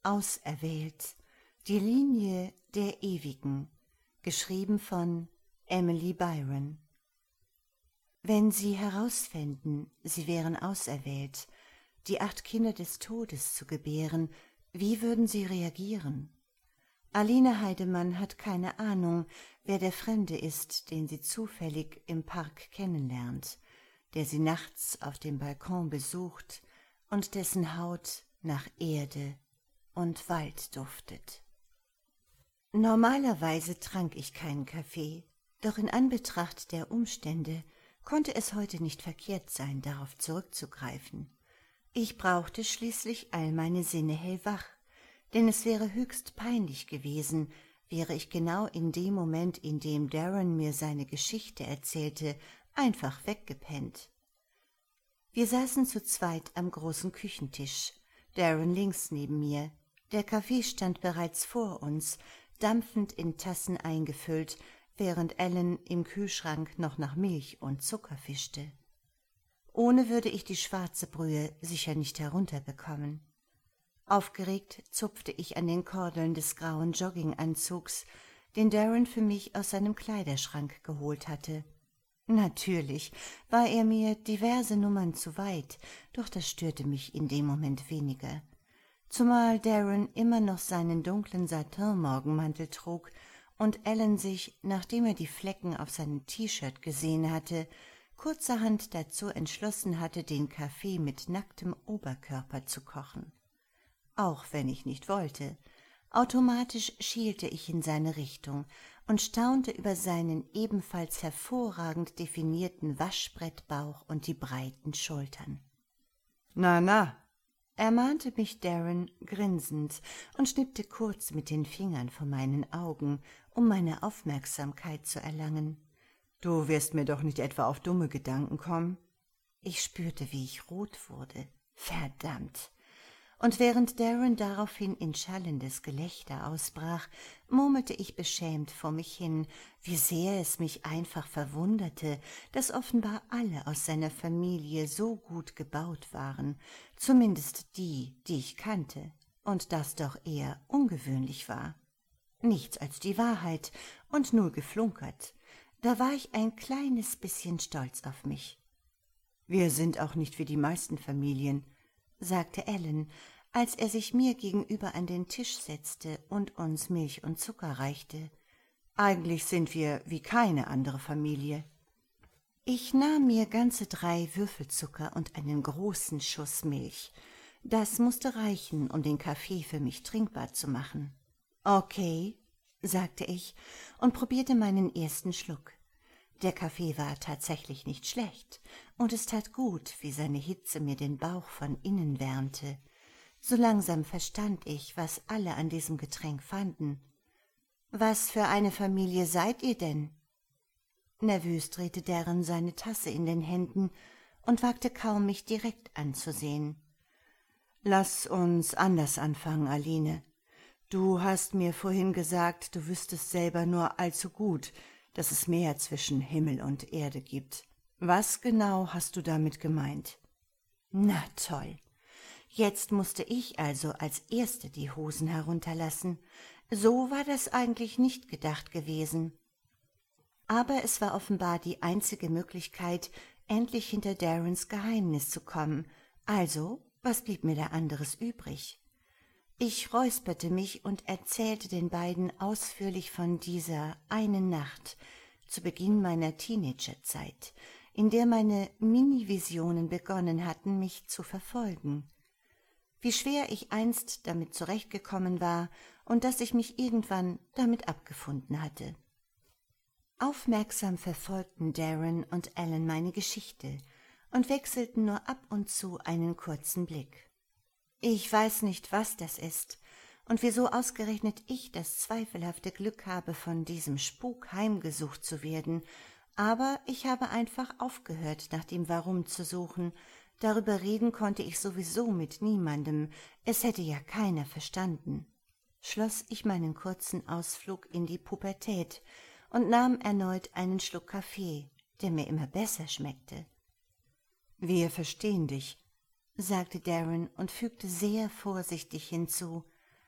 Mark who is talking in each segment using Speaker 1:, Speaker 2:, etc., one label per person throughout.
Speaker 1: Auserwählt. Die Linie der Ewigen. Geschrieben von Emily Byron. Wenn Sie herausfänden, Sie wären auserwählt, die 8 Kinder des Todes zu gebären, wie würden Sie reagieren? Aline Heidemann hat keine Ahnung, wer der Fremde ist, den sie zufällig im Park kennenlernt, der sie nachts auf dem Balkon besucht und dessen Haut nach Erde und Wald duftet. Normalerweise trank ich keinen Kaffee, doch in Anbetracht der Umstände konnte es heute nicht verkehrt sein, darauf zurückzugreifen. Ich brauchte schließlich all meine Sinne hellwach, denn es wäre höchst peinlich gewesen, wäre ich genau in dem Moment, in dem Darren mir seine Geschichte erzählte, einfach weggepennt. Wir saßen zu zweit am großen Küchentisch, Darren links neben mir. Der Kaffee stand bereits vor uns, dampfend in Tassen eingefüllt, während Ellen im Kühlschrank noch nach Milch und Zucker fischte. Ohne würde ich die schwarze Brühe sicher nicht herunterbekommen. Aufgeregt zupfte ich an den Kordeln des grauen Jogginganzugs, den Darren für mich aus seinem Kleiderschrank geholt hatte. Natürlich war er mir diverse Nummern zu weit, doch das störte mich in dem Moment weniger. Zumal Darren immer noch seinen dunklen Satin-Morgenmantel trug und Ellen sich, nachdem er die Flecken auf seinem T-Shirt gesehen hatte, kurzerhand dazu entschlossen hatte, den Kaffee mit nacktem Oberkörper zu kochen. Auch wenn ich nicht wollte. Automatisch schielte ich in seine Richtung und staunte über seinen ebenfalls hervorragend definierten Waschbrettbauch und die breiten Schultern. »Na, na«, ermahnte mich Darren grinsend und schnippte kurz mit den Fingern vor meinen Augen, um meine Aufmerksamkeit zu erlangen. »Du wirst mir doch nicht etwa auf dumme Gedanken kommen?« Ich spürte, wie ich rot wurde. Verdammt! Und während Darren daraufhin in schallendes Gelächter ausbrach, murmelte ich beschämt vor mich hin, wie sehr es mich einfach verwunderte, dass offenbar alle aus seiner Familie so gut gebaut waren, zumindest die, die ich kannte, und das doch eher ungewöhnlich war. Nichts als die Wahrheit und null geflunkert. Da war ich ein kleines bisschen stolz auf mich. »Wir sind auch nicht wie die meisten Familien«, sagte Ellen, als er sich mir gegenüber an den Tisch setzte und uns Milch und Zucker reichte. »Eigentlich sind wir wie keine andere Familie.« Ich nahm mir ganze 3 Würfelzucker und einen großen Schuss Milch. Das musste reichen, um den Kaffee für mich trinkbar zu machen. »Okay«, sagte ich und probierte meinen ersten Schluck. Der Kaffee war tatsächlich nicht schlecht, und es tat gut, wie seine Hitze mir den Bauch von innen wärmte. So langsam verstand ich, was alle an diesem Getränk fanden. »Was für eine Familie seid ihr denn?« Nervös drehte Darren seine Tasse in den Händen und wagte kaum, mich direkt anzusehen. »Lass uns anders anfangen, Aline. Du hast mir vorhin gesagt, du wüsstest selber nur allzu gut, dass es mehr zwischen Himmel und Erde gibt. Was genau hast du damit gemeint?« »Na toll. Jetzt musste ich also als Erste die Hosen herunterlassen. So war das eigentlich nicht gedacht gewesen. Aber es war offenbar die einzige Möglichkeit, endlich hinter Darrens Geheimnis zu kommen. Also, was blieb mir da anderes übrig? Ich räusperte mich und erzählte den beiden ausführlich von dieser einen Nacht zu Beginn meiner Teenagerzeit, in der meine Mini-Visionen begonnen hatten, mich zu verfolgen. Wie schwer ich einst damit zurechtgekommen war und dass ich mich irgendwann damit abgefunden hatte. Aufmerksam verfolgten Darren und Ellen meine Geschichte und wechselten nur ab und zu einen kurzen Blick. Ich weiß nicht, was das ist und wieso ausgerechnet ich das zweifelhafte Glück habe, von diesem Spuk heimgesucht zu werden, aber ich habe einfach aufgehört, nach dem Warum zu suchen. Darüber reden konnte ich sowieso mit niemandem, es hätte ja keiner verstanden. Schloss ich meinen kurzen Ausflug in die Pubertät und nahm erneut einen Schluck Kaffee, der mir immer besser schmeckte. »Wir verstehen dich«, sagte Darren und fügte sehr vorsichtig hinzu,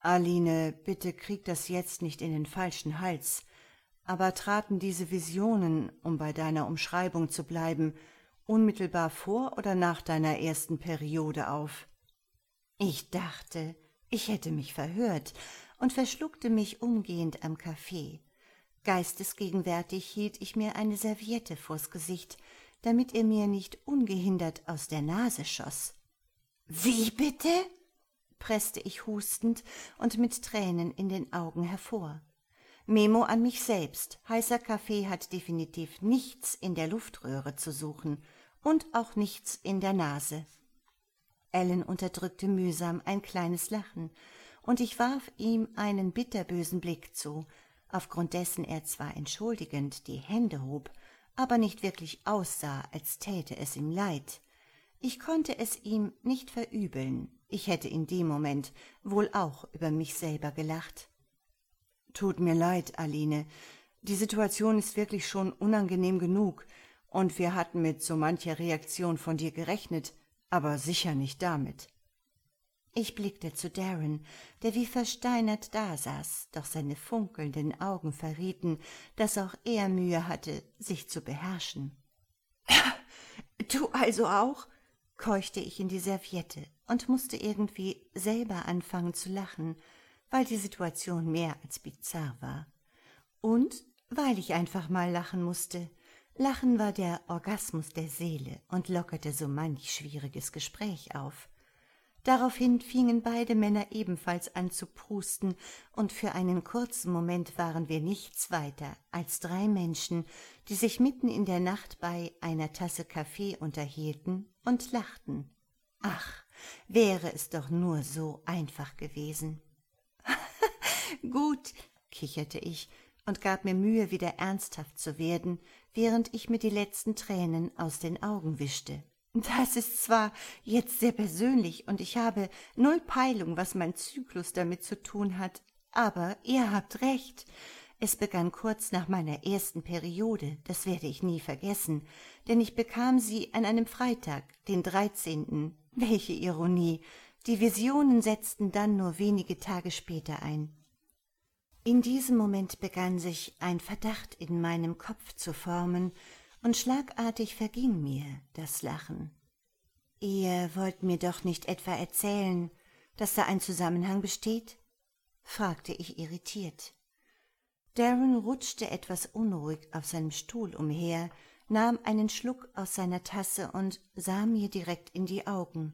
Speaker 1: Aline, bitte krieg das jetzt nicht in den falschen Hals. Aber traten diese Visionen, um bei deiner Umschreibung zu bleiben, unmittelbar vor oder nach deiner ersten Periode auf? Ich dachte, ich hätte mich verhört und verschluckte mich umgehend am Kaffee. Geistesgegenwärtig hielt ich mir eine Serviette vors Gesicht, damit er mir nicht ungehindert aus der Nase schoss. »Wie bitte?« presste ich hustend und mit Tränen in den Augen hervor. Memo an mich selbst. Heißer Kaffee hat definitiv nichts in der Luftröhre zu suchen und auch nichts in der Nase. Alan unterdrückte mühsam ein kleines Lachen, und ich warf ihm einen bitterbösen Blick zu, aufgrund dessen er zwar entschuldigend die Hände hob, aber nicht wirklich aussah, als täte es ihm leid. Ich konnte es ihm nicht verübeln, ich hätte in dem Moment wohl auch über mich selber gelacht. »Tut mir leid, Aline, die Situation ist wirklich schon unangenehm genug, und wir hatten mit so mancher Reaktion von dir gerechnet, aber sicher nicht damit.« Ich blickte zu Darren, der wie versteinert dasaß, doch seine funkelnden Augen verrieten, dass auch er Mühe hatte, sich zu beherrschen. »Du also auch?« keuchte ich in die Serviette und musste irgendwie selber anfangen zu lachen, weil die Situation mehr als bizarr war. Und weil ich einfach mal lachen musste. Lachen war der Orgasmus der Seele und lockerte so manch schwieriges Gespräch auf. Daraufhin fingen beide Männer ebenfalls an zu prusten, und für einen kurzen Moment waren wir nichts weiter als 3 Menschen, die sich mitten in der Nacht bei einer Tasse Kaffee unterhielten und lachten. Ach, wäre es doch nur so einfach gewesen. »Gut«, kicherte ich und gab mir Mühe, wieder ernsthaft zu werden, während ich mir die letzten Tränen aus den Augen wischte. »Das ist zwar jetzt sehr persönlich und ich habe 0 Peilung, was mein Zyklus damit zu tun hat, aber ihr habt recht. Es begann kurz nach meiner ersten Periode, das werde ich nie vergessen, denn ich bekam sie an einem Freitag, den 13. Welche Ironie! Die Visionen setzten dann nur wenige Tage später ein. In diesem Moment begann sich ein Verdacht in meinem Kopf zu formen, und schlagartig verging mir das Lachen. »Ihr wollt mir doch nicht etwa erzählen, dass da ein Zusammenhang besteht?« fragte ich irritiert. Darren rutschte etwas unruhig auf seinem Stuhl umher, nahm einen Schluck aus seiner Tasse und sah mir direkt in die Augen.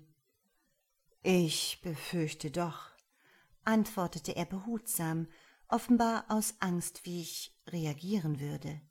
Speaker 1: »Ich befürchte doch«, antwortete er behutsam, offenbar aus Angst, wie ich reagieren würde.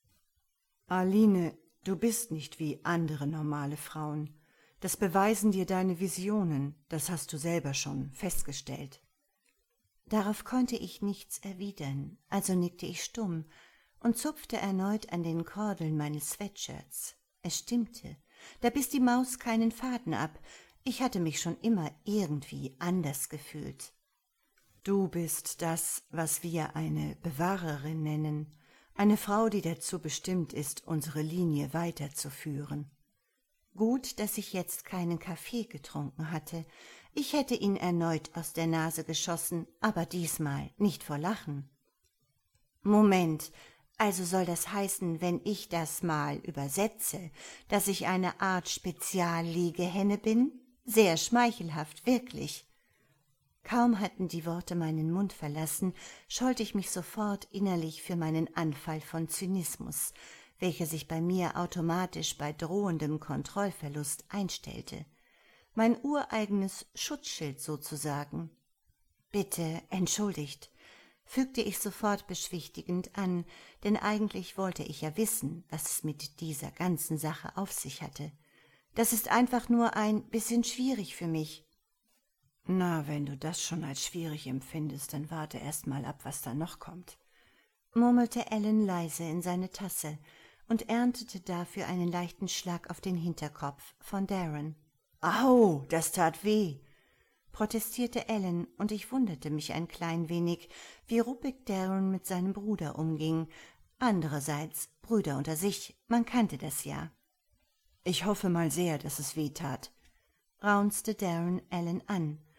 Speaker 1: »Aline, du bist nicht wie andere normale Frauen. Das beweisen dir deine Visionen, das hast du selber schon festgestellt.« Darauf konnte ich nichts erwidern, also nickte ich stumm und zupfte erneut an den Kordeln meines Sweatshirts. Es stimmte, da biss die Maus keinen Faden ab, ich hatte mich schon immer irgendwie anders gefühlt. »Du bist das, was wir eine Bewahrerin nennen, eine Frau, die dazu bestimmt ist, unsere Linie weiterzuführen.« Gut, dass ich jetzt keinen Kaffee getrunken hatte. Ich hätte ihn erneut aus der Nase geschossen, aber diesmal nicht vor Lachen. »Moment, also soll das heißen, wenn ich das mal übersetze, dass ich eine Art Speziallegehenne bin? Sehr schmeichelhaft, wirklich.« Kaum hatten die Worte meinen Mund verlassen, schollte ich mich sofort innerlich für meinen Anfall von Zynismus, welcher sich bei mir automatisch bei drohendem Kontrollverlust einstellte. Mein ureigenes Schutzschild sozusagen. »Bitte entschuldigt«, fügte ich sofort beschwichtigend an, denn eigentlich wollte ich ja wissen, was es mit dieser ganzen Sache auf sich hatte. »Das ist einfach nur ein bisschen schwierig für mich.« »Na, wenn du das schon als schwierig empfindest, dann warte erst mal ab, was da noch kommt«, murmelte Alan leise in seine Tasse und erntete dafür einen leichten Schlag auf den Hinterkopf von Darren. »Au, das tat weh«, protestierte Alan, und ich wunderte mich ein klein wenig, wie ruppig Darren mit seinem Bruder umging. Andererseits, Brüder unter sich, man kannte das ja. »Ich hoffe mal sehr, dass es weh tat«, raunzte Darren Alan an.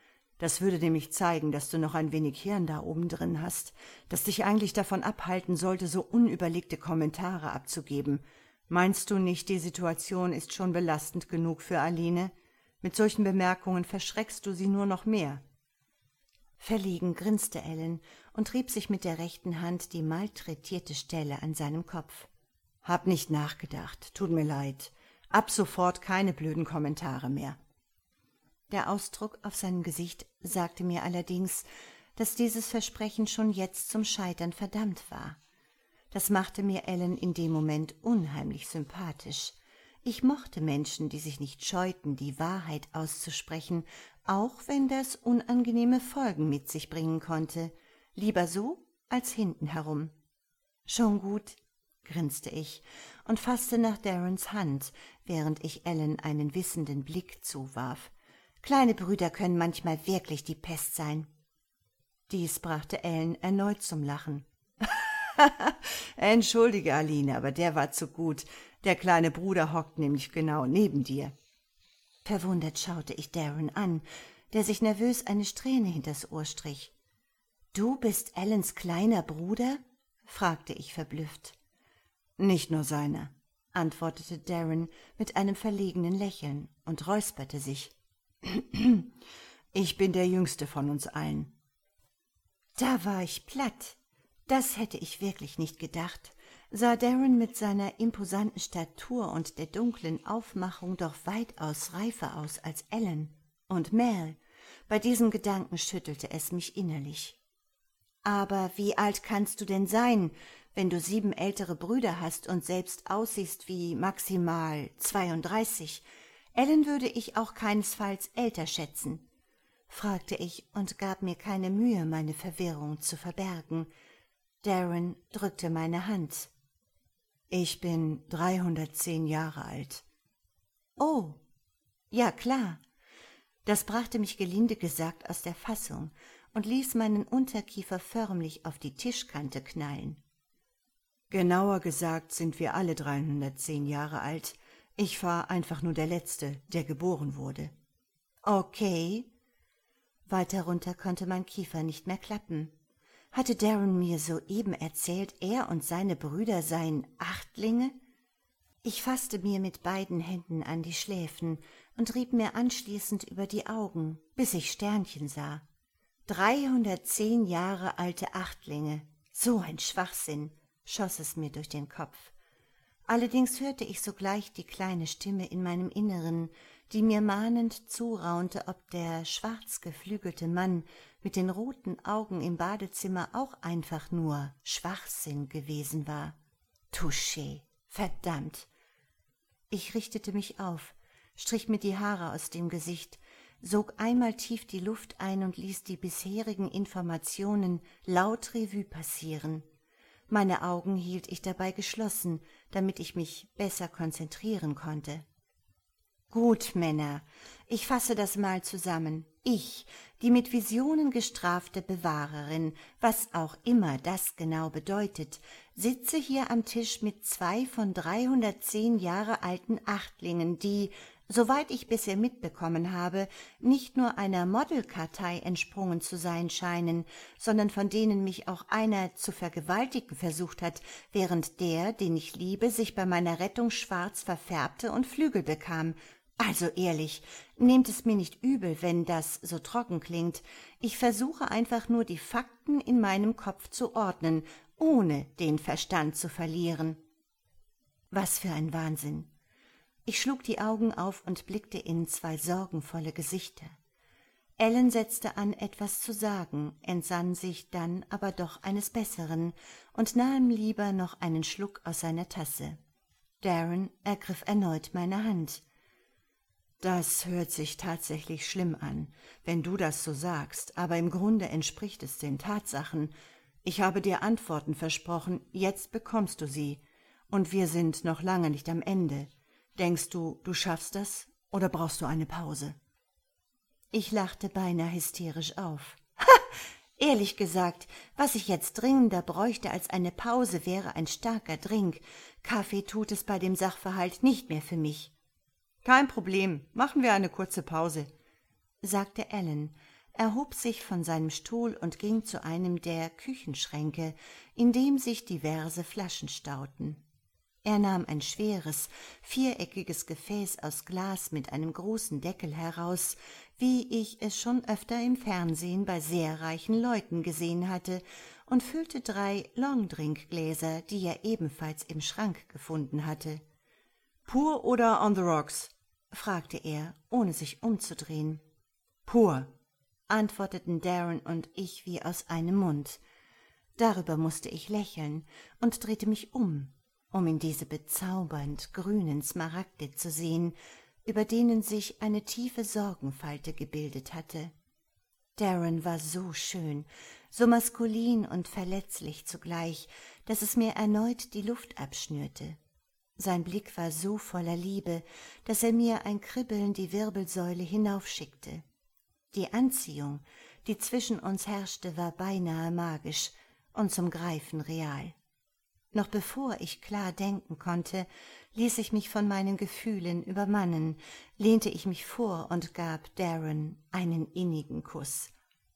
Speaker 1: Das würde nämlich zeigen, dass du noch ein wenig Hirn da oben drin hast, das dich eigentlich davon abhalten sollte, so unüberlegte Kommentare abzugeben. Meinst du nicht, die Situation ist schon belastend genug für Aline? Mit solchen Bemerkungen verschreckst du sie nur noch mehr.« Verlegen grinste Ellen und rieb sich mit der rechten Hand die malträtierte Stelle an seinem Kopf. »Hab nicht nachgedacht, tut mir leid. Ab sofort keine blöden Kommentare mehr.« Der Ausdruck auf seinem Gesicht sagte mir allerdings, dass dieses Versprechen schon jetzt zum Scheitern verdammt war. Das machte mir Ellen in dem Moment unheimlich sympathisch. Ich mochte Menschen, die sich nicht scheuten, die Wahrheit auszusprechen, auch wenn das unangenehme Folgen mit sich bringen konnte. Lieber so als hinten herum. »Schon gut«, grinste ich und fasste nach Darrens Hand, während ich Ellen einen wissenden Blick zuwarf. »Kleine Brüder können manchmal wirklich die Pest sein.« Dies brachte Ellen erneut zum Lachen. »Entschuldige, Aline, aber der war zu gut. Der kleine Bruder hockt nämlich genau neben dir.« Verwundert schaute ich Darren an, der sich nervös eine Strähne hinters Ohr strich. »Du bist Ellens kleiner Bruder?« fragte ich verblüfft. »Nicht nur seiner«, antwortete Darren mit einem verlegenen Lächeln und räusperte sich. »Ich bin der Jüngste von uns allen.« Da war ich platt. Das hätte ich wirklich nicht gedacht. Sah Darren mit seiner imposanten Statur und der dunklen Aufmachung doch weitaus reifer aus als Ellen und Mel. Bei diesem Gedanken schüttelte es mich innerlich. »Aber wie alt kannst du denn sein, wenn du 7 ältere Brüder hast und selbst aussiehst wie maximal 32? Ellen würde ich auch keinesfalls älter schätzen«, fragte ich und gab mir keine Mühe, meine Verwirrung zu verbergen. Darren drückte meine Hand. »Ich bin 310 Jahre alt.« »Oh, ja klar.« Das brachte mich gelinde gesagt aus der Fassung und ließ meinen Unterkiefer förmlich auf die Tischkante knallen. »Genauer gesagt sind wir alle 310 Jahre alt. Ich war einfach nur der Letzte, der geboren wurde.« »Okay.« Weiter runter konnte mein Kiefer nicht mehr klappen. Hatte Darren mir soeben erzählt, er und seine Brüder seien Achtlinge? Ich fasste mir mit beiden Händen an die Schläfen und rieb mir anschließend über die Augen, bis ich Sternchen sah. 310 Jahre alte Achtlinge, so ein Schwachsinn, schoss es mir durch den Kopf. Allerdings hörte ich sogleich die kleine Stimme in meinem Inneren, die mir mahnend zuraunte, ob der schwarz geflügelte Mann mit den roten Augen im Badezimmer auch einfach nur Schwachsinn gewesen war. Touché, verdammt! Ich richtete mich auf, strich mir die Haare aus dem Gesicht, sog einmal tief die Luft ein und ließ die bisherigen Informationen laut Revue passieren. Meine Augen hielt ich dabei geschlossen, damit ich mich besser konzentrieren konnte. »Gut, Männer, ich fasse das mal zusammen. Ich, die mit Visionen gestrafte Bewahrerin, was auch immer das genau bedeutet, sitze hier am Tisch mit 2 von 310 Jahre alten Achtlingen, die, soweit ich bisher mitbekommen habe, nicht nur einer Modelkartei entsprungen zu sein scheinen, sondern von denen mich auch einer zu vergewaltigen versucht hat, während der, den ich liebe, sich bei meiner Rettung schwarz verfärbte und Flügel bekam. Also ehrlich, nehmt es mir nicht übel, wenn das so trocken klingt. Ich versuche einfach nur, die Fakten in meinem Kopf zu ordnen, ohne den Verstand zu verlieren.« Was für ein Wahnsinn! Ich schlug die Augen auf und blickte in 2 sorgenvolle Gesichter. Ellen setzte an, etwas zu sagen, entsann sich dann aber doch eines Besseren und nahm lieber noch einen Schluck aus seiner Tasse. Darren ergriff erneut meine Hand. »Das hört sich tatsächlich schlimm an, wenn du das so sagst, aber im Grunde entspricht es den Tatsachen. Ich habe dir Antworten versprochen, jetzt bekommst du sie, und wir sind noch lange nicht am Ende. Denkst du, du schaffst das, oder brauchst du eine Pause?« Ich lachte beinahe hysterisch auf. Ehrlich gesagt, was ich jetzt dringender bräuchte als eine Pause, wäre ein starker Drink. Kaffee tut es bei dem Sachverhalt nicht mehr für mich. »Kein Problem, machen wir eine kurze Pause«, sagte Ellen, erhob sich von seinem Stuhl und ging zu einem der Küchenschränke, in dem sich diverse Flaschen stauten. Er nahm ein schweres, viereckiges Gefäß aus Glas mit einem großen Deckel heraus, wie ich es schon öfter im Fernsehen bei sehr reichen Leuten gesehen hatte, und füllte 3 Longdrinkgläser, die er ebenfalls im Schrank gefunden hatte. »Pur oder on the rocks?« fragte er, ohne sich umzudrehen. »Pur«, antworteten Darren und ich wie aus einem Mund. Darüber musste ich lächeln und drehte mich um in diese bezaubernd grünen Smaragde zu sehen, über denen sich eine tiefe Sorgenfalte gebildet hatte. Darren war so schön, so maskulin und verletzlich zugleich, dass es mir erneut die Luft abschnürte. Sein Blick war so voller Liebe, dass er mir ein Kribbeln die Wirbelsäule hinaufschickte. Die Anziehung, die zwischen uns herrschte, war beinahe magisch und zum Greifen real. Noch bevor ich klar denken konnte, ließ ich mich von meinen Gefühlen übermannen, lehnte ich mich vor und gab Darren einen innigen Kuss.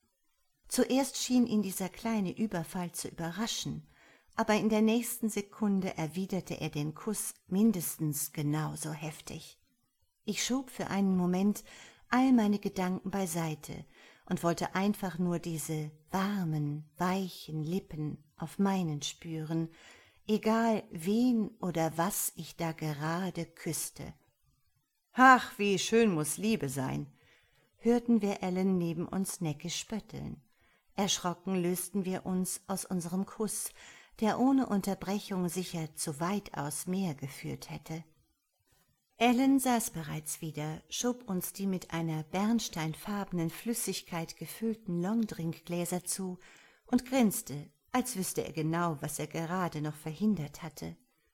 Speaker 1: Zuerst schien ihn dieser kleine Überfall zu überraschen, aber in der nächsten Sekunde erwiderte er den Kuss mindestens genauso heftig. Ich schob für einen Moment all meine Gedanken beiseite und wollte einfach nur diese warmen, weichen Lippen auf meinen spüren, egal wen oder was ich da gerade küsste. »Ach, wie schön muß Liebe sein«, hörten wir Ellen neben uns neckisch spötteln. Erschrocken lösten wir uns aus unserem Kuss, der ohne Unterbrechung sicher zu weitaus mehr geführt hätte. Ellen saß bereits wieder, schob uns die mit einer bernsteinfarbenen Flüssigkeit gefüllten Longdrinkgläser zu und grinste, als wüsste er genau, was er gerade noch verhindert hatte.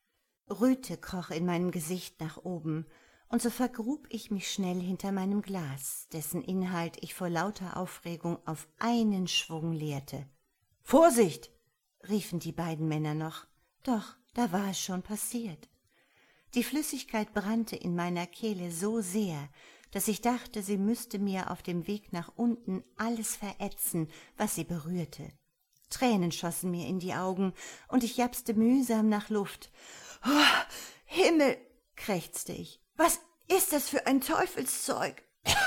Speaker 1: Röte kroch in meinem Gesicht nach oben, und so vergrub ich mich schnell hinter meinem Glas, dessen Inhalt ich vor lauter Aufregung auf einen Schwung leerte. »Vorsicht!« riefen die beiden Männer noch, doch da war es schon passiert. Die Flüssigkeit brannte in meiner Kehle so sehr, dass ich dachte, sie müsste mir auf dem Weg nach unten alles verätzen, was sie berührte. Tränen schossen mir in die Augen, und ich japste mühsam nach Luft. »Oh, Himmel«, krächzte ich, »was ist das für ein Teufelszeug?«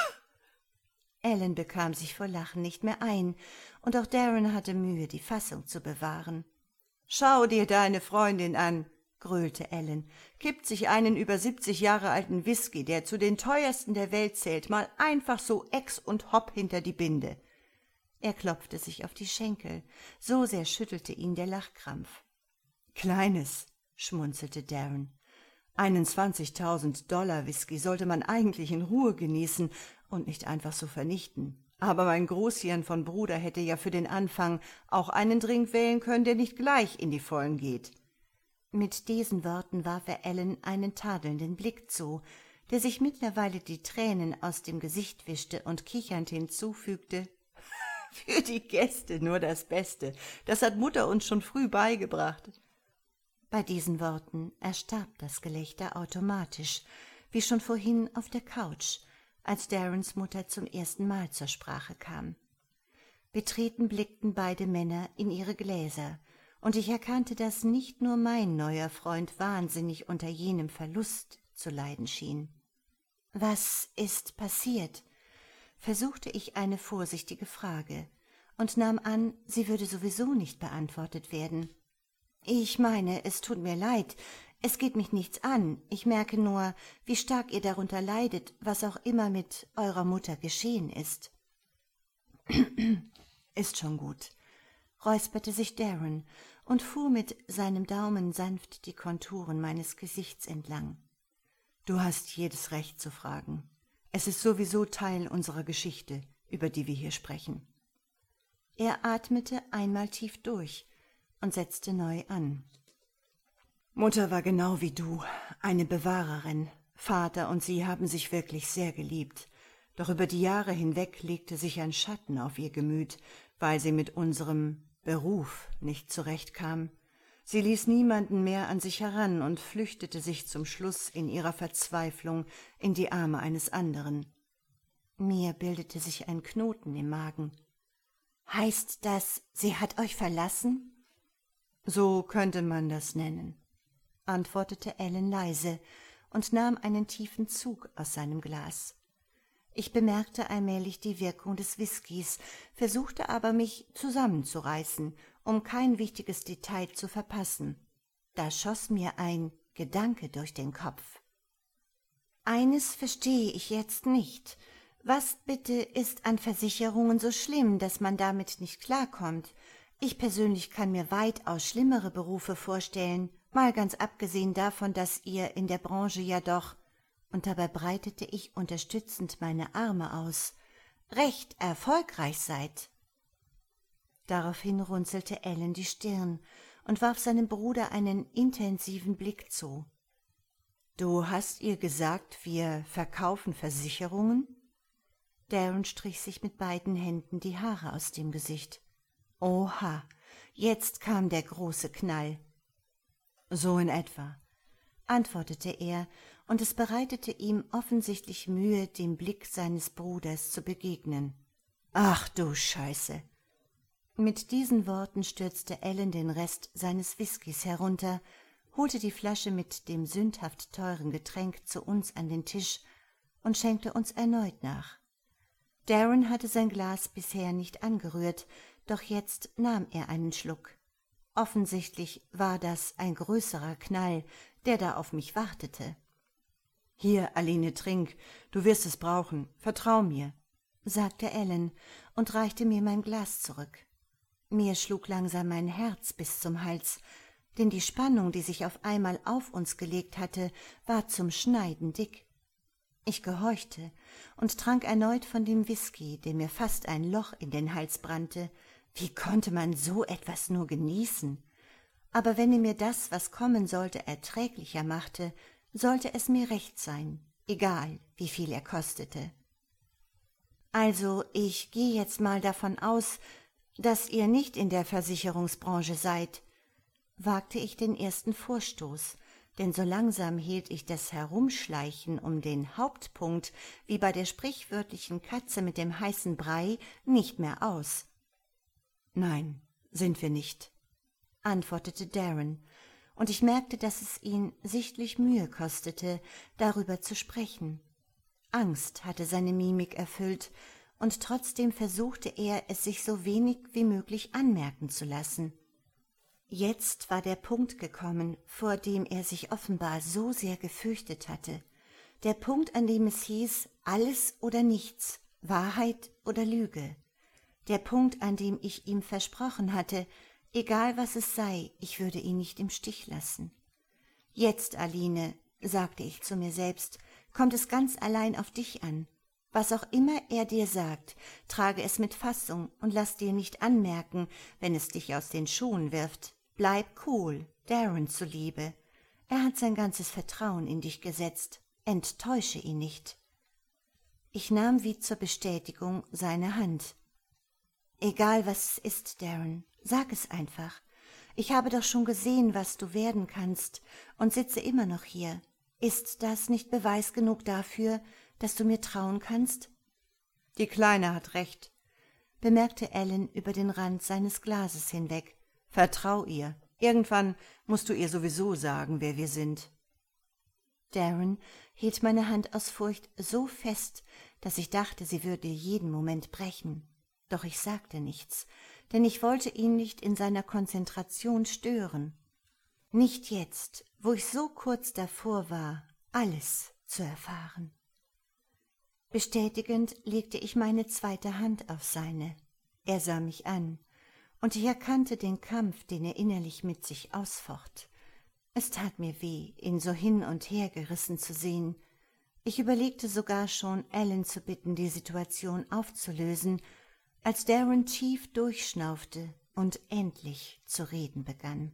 Speaker 1: Ellen bekam sich vor Lachen nicht mehr ein, und auch Darren hatte Mühe, die Fassung zu bewahren. »Schau dir deine Freundin an«, gröhlte Ellen, »kippt sich einen über 70 Jahre alten Whisky, der zu den teuersten der Welt zählt, mal einfach so ex und hopp hinter die Binde.« Er klopfte sich auf die Schenkel, so sehr schüttelte ihn der Lachkrampf. »Kleines«, schmunzelte Darren, »einen $20.000 Whisky sollte man eigentlich in Ruhe genießen und nicht einfach so vernichten. Aber mein Großhirn von Bruder hätte ja für den Anfang auch einen Drink wählen können, der nicht gleich in die Vollen geht.« Mit diesen Worten warf er Ellen einen tadelnden Blick zu, der sich mittlerweile die Tränen aus dem Gesicht wischte und kichernd hinzufügte, »Für die Gäste nur das Beste, das hat Mutter uns schon früh beigebracht.« Bei diesen Worten erstarb das Gelächter automatisch, wie schon vorhin auf der Couch, als Darrens Mutter zum ersten Mal zur Sprache kam. Betreten blickten beide Männer in ihre Gläser, und ich erkannte, dass nicht nur mein neuer Freund wahnsinnig unter jenem Verlust zu leiden schien. »Was ist passiert?« versuchte ich eine vorsichtige Frage und nahm an, sie würde sowieso nicht beantwortet werden. »Ich meine, es tut mir leid, es geht mich nichts an, ich merke nur, wie stark ihr darunter leidet, was auch immer mit eurer Mutter geschehen ist.« »Ist schon gut«, räusperte sich Darren und fuhr mit seinem Daumen sanft die Konturen meines Gesichts entlang. »Du hast jedes Recht zu fragen. Es ist sowieso Teil unserer Geschichte, über die wir hier sprechen.« Er atmete einmal tief durch und setzte neu an. »Mutter war genau wie du, eine Bewahrerin. Vater und sie haben sich wirklich sehr geliebt. Doch über die Jahre hinweg legte sich ein Schatten auf ihr Gemüt, weil sie mit unserem Beruf nicht zurechtkam. Sie ließ niemanden mehr an sich heran und flüchtete sich zum Schluss in ihrer Verzweiflung in die Arme eines anderen. Mir bildete sich ein Knoten im Magen. »Heißt das, sie hat euch verlassen?« »So könnte man das nennen«, antwortete Alan leise und nahm einen tiefen Zug aus seinem Glas. Ich bemerkte allmählich die Wirkung des Whiskys, versuchte aber, mich zusammenzureißen, um kein wichtiges Detail zu verpassen. Da schoss mir ein Gedanke durch den Kopf. »Eines verstehe ich jetzt nicht. Was bitte ist an Versicherungen so schlimm, dass man damit nicht klarkommt? Ich persönlich kann mir weitaus schlimmere Berufe vorstellen, mal ganz abgesehen davon, dass ihr in der Branche ja doch,« und dabei breitete ich unterstützend meine Arme aus, »recht erfolgreich seid.« Daraufhin runzelte Alan die Stirn und warf seinem Bruder einen intensiven Blick zu. »Du hast ihr gesagt, wir verkaufen Versicherungen?« Darren strich sich mit beiden Händen die Haare aus dem Gesicht. Oha, jetzt kam der große Knall. »So in etwa«, antwortete er, und es bereitete ihm offensichtlich Mühe, dem Blick seines Bruders zu begegnen. »Ach du Scheiße!« Mit diesen Worten stürzte Alan den Rest seines Whiskys herunter, holte die Flasche mit dem sündhaft teuren Getränk zu uns an den Tisch und schenkte uns erneut nach. Darren hatte sein Glas bisher nicht angerührt, doch jetzt nahm er einen Schluck. Offensichtlich war das ein größerer Knall, der da auf mich wartete. »Hier, Aline, trink, du wirst es brauchen, vertrau mir«, sagte Alan und reichte mir mein Glas zurück. Mir schlug langsam mein Herz bis zum Hals, denn die Spannung, die sich auf einmal auf uns gelegt hatte, war zum Schneiden dick. Ich gehorchte und trank erneut von dem Whisky, der mir fast ein Loch in den Hals brannte. Wie konnte man so etwas nur genießen? Aber wenn er mir das, was kommen sollte, erträglicher machte, sollte es mir recht sein, egal wie viel er kostete. »Also, ich gehe jetzt mal davon aus, dass ihr nicht in der Versicherungsbranche seid«, wagte ich den ersten Vorstoß, denn so langsam hielt ich das Herumschleichen um den Hauptpunkt, wie bei der sprichwörtlichen Katze mit dem heißen Brei, nicht mehr aus. »Nein, sind wir nicht«, antwortete Darren, und ich merkte, dass es ihn sichtlich Mühe kostete, darüber zu sprechen. Angst hatte seine Mimik erfüllt, und trotzdem versuchte er, es sich so wenig wie möglich anmerken zu lassen. Jetzt war der Punkt gekommen, vor dem er sich offenbar so sehr gefürchtet hatte. Der Punkt, an dem es hieß, alles oder nichts, Wahrheit oder Lüge. Der Punkt, an dem ich ihm versprochen hatte, egal was es sei, ich würde ihn nicht im Stich lassen. »Jetzt, Aline«, sagte ich zu mir selbst, »kommt es ganz allein auf dich an. Was auch immer er dir sagt, trage es mit Fassung und lass dir nicht anmerken, wenn es dich aus den Schuhen wirft. Bleib cool, Darren zuliebe. Er hat sein ganzes Vertrauen in dich gesetzt. Enttäusche ihn nicht.« Ich nahm wie zur Bestätigung seine Hand. »Egal was es ist, Darren, sag es einfach. Ich habe doch schon gesehen, was du werden kannst, und sitze immer noch hier. Ist das nicht Beweis genug dafür, dass du mir trauen kannst?« »Die Kleine hat recht«, bemerkte Alan über den Rand seines Glases hinweg. »Vertrau ihr. Irgendwann musst du ihr sowieso sagen, wer wir sind.« Darren hielt meine Hand aus Furcht so fest, dass ich dachte, sie würde jeden Moment brechen. Doch ich sagte nichts, denn ich wollte ihn nicht in seiner Konzentration stören. Nicht jetzt, wo ich so kurz davor war, alles zu erfahren. Bestätigend legte ich meine zweite Hand auf seine. Er sah mich an, und ich erkannte den Kampf, den er innerlich mit sich ausfocht. Es tat mir weh, ihn so hin und her gerissen zu sehen. Ich überlegte sogar schon, Alan zu bitten, die Situation aufzulösen, als Darren tief durchschnaufte und endlich zu reden begann.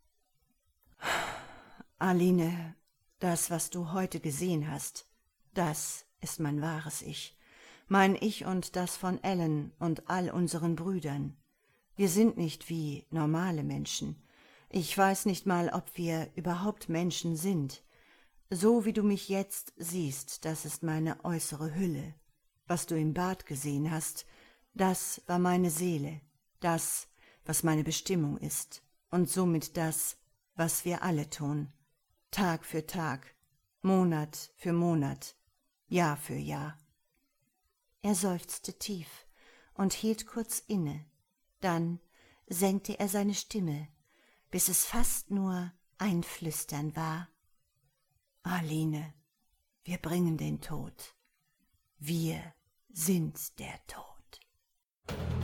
Speaker 1: »Aline, das, was du heute gesehen hast, das ist mein wahres Ich, mein Ich und das von Alan und all unseren Brüdern. Wir sind nicht wie normale Menschen. Ich weiß nicht mal, ob wir überhaupt Menschen sind. So wie du mich jetzt siehst, das ist meine äußere Hülle. Was du im Bad gesehen hast, das war meine Seele, das, was meine Bestimmung ist, und somit das, was wir alle tun, Tag für Tag, Monat für Monat, Jahr für Jahr. Er seufzte tief und hielt kurz inne, dann senkte er seine Stimme, bis es fast nur ein Flüstern war. Aline, wir bringen den Tod. Wir sind der Tod.